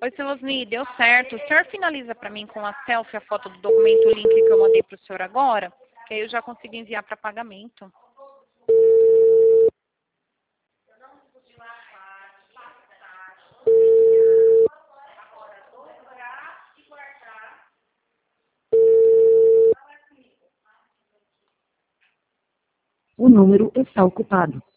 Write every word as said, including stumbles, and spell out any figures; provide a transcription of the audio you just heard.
Oi, Silosni, deu certo. O senhor finaliza para mim com a selfie, a foto do documento, o link que eu mandei para o senhor agora, que aí eu já consigo enviar para pagamento. O número está ocupado.